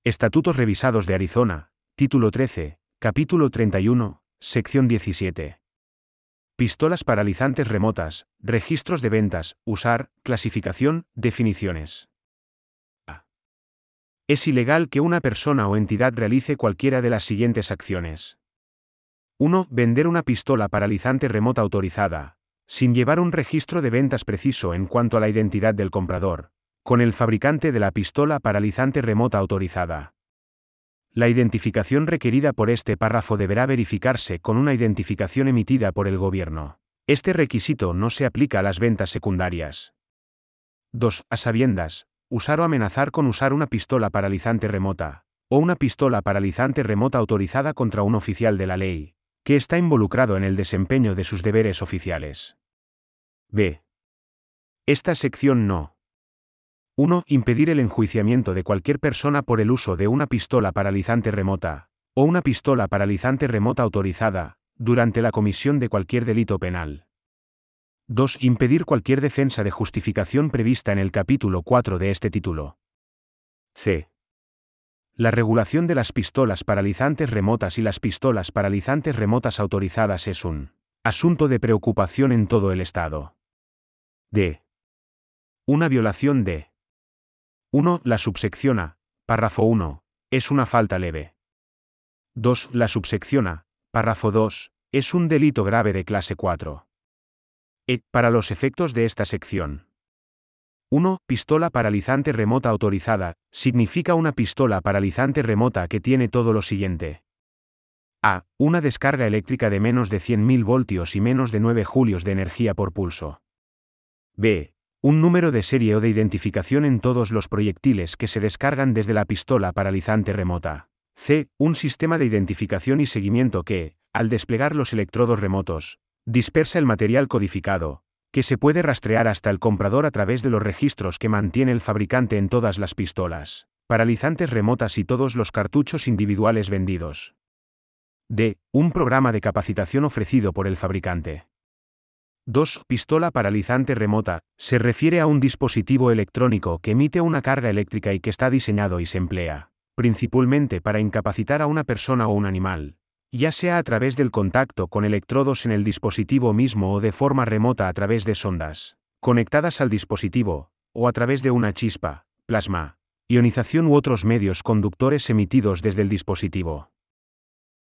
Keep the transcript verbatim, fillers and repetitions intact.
Estatutos revisados de Arizona, Título trece, Capítulo treinta y uno, Sección diecisiete. Pistolas paralizantes remotas, registros de ventas, usar, clasificación, definiciones. A. Es ilegal que una persona o entidad realice cualquiera de las siguientes acciones. uno. Vender una pistola paralizante remota autorizada, sin llevar un registro de ventas preciso en cuanto a la identidad del comprador, con el fabricante de la pistola paralizante remota autorizada. La identificación requerida por este párrafo deberá verificarse con una identificación emitida por el gobierno. Este requisito no se aplica a las ventas secundarias. dos. A sabiendas, usar o amenazar con usar una pistola paralizante remota, o una pistola paralizante remota autorizada contra un oficial de la ley, que está involucrado en el desempeño de sus deberes oficiales. B. Esta sección no. uno. Impedir el enjuiciamiento de cualquier persona por el uso de una pistola paralizante remota, o una pistola paralizante remota autorizada, durante la comisión de cualquier delito penal. dos. Impedir cualquier defensa de justificación prevista en el capítulo cuatro de este título. C. La regulación de las pistolas paralizantes remotas y las pistolas paralizantes remotas autorizadas es un asunto de preocupación en todo el Estado. D. Una violación de uno. La subsección A, párrafo uno, es una falta leve. dos. La subsección A, párrafo dos, es un delito grave de clase cuatro. E. Para los efectos de esta sección. uno. Pistola paralizante remota autorizada, significa una pistola paralizante remota que tiene todo lo siguiente. A. Una descarga eléctrica de menos de cien mil voltios y menos de nueve julios de energía por pulso. B. Un número de serie o de identificación en todos los proyectiles que se descargan desde la pistola paralizante remota. C. Un sistema de identificación y seguimiento que, al desplegar los electrodos remotos, dispersa el material codificado, que se puede rastrear hasta el comprador a través de los registros que mantiene el fabricante en todas las pistolas paralizantes remotas y todos los cartuchos individuales vendidos. D. Un programa de capacitación ofrecido por el fabricante. dos. Pistola paralizante remota, se refiere a un dispositivo electrónico que emite una carga eléctrica y que está diseñado y se emplea, principalmente para incapacitar a una persona o un animal, ya sea a través del contacto con electrodos en el dispositivo mismo o de forma remota a través de sondas conectadas al dispositivo, o a través de una chispa, plasma, ionización u otros medios conductores emitidos desde el dispositivo.